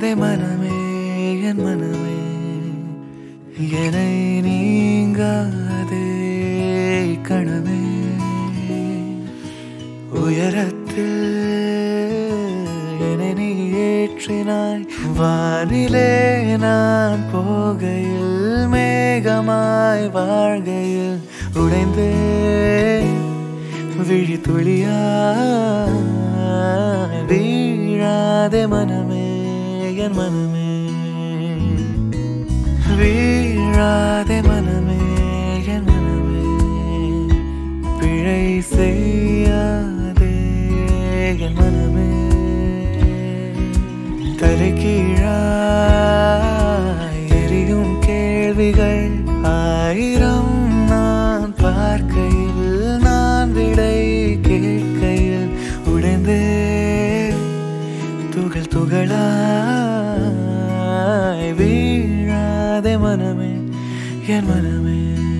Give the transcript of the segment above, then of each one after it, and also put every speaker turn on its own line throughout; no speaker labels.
மனமே என் மனமே என்னை நீங்காதே கணமே உயரத்தில் என்னை நீ ஏற்றினாய் வானிலே நான் போகையில் மேகமாய் வாழ்கையில் உடைந்தே விழி துளியாய் வீழாதே மனமே என் மனமே வீழாதே மனமே என் மனமே பிழை செய்யாதே என் மனமே தலைகீழாய் எரியும் கேள்விகள் ஆயிரம் நான் பார்க்கையில் நான் விடை கேட்கையில் உடைந்தே துகள் துகளாய் வீழாதே மனமே என் மனமே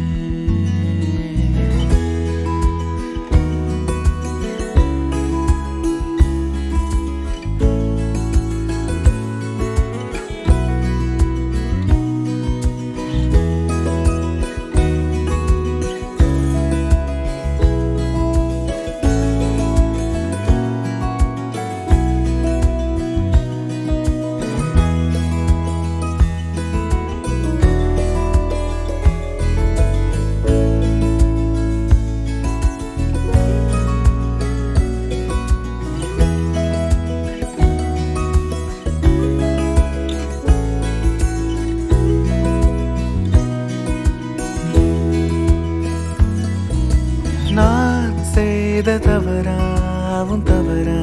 நான் செய்த தவறாவும் தவறா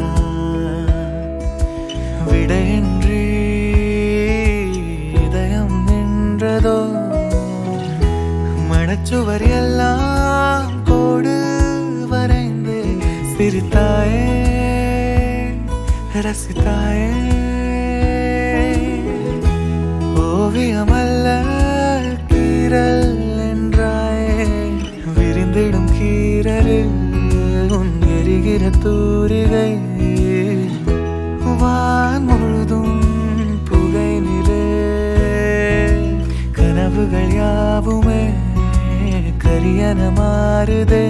விடையின்றி இதயம் நின்றதோ மனச்சுவர் எல்லாம் கோடு வரைந்து சிரித்தாயே ரசித்தாயே ஓவியமல்ல கீரல் என்றாயே விரிந்திடும் கீரலில் உன் எரிகிற தூரிகை வான் முழுதும் புகை நிலே கனவுகள் யாவுமே கரியன மாறுதே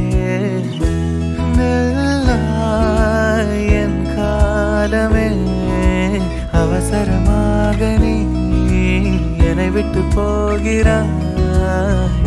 நெல்லாய் என் காலமே அவசரமாக நீ என்னை விட்டு போகிறாய்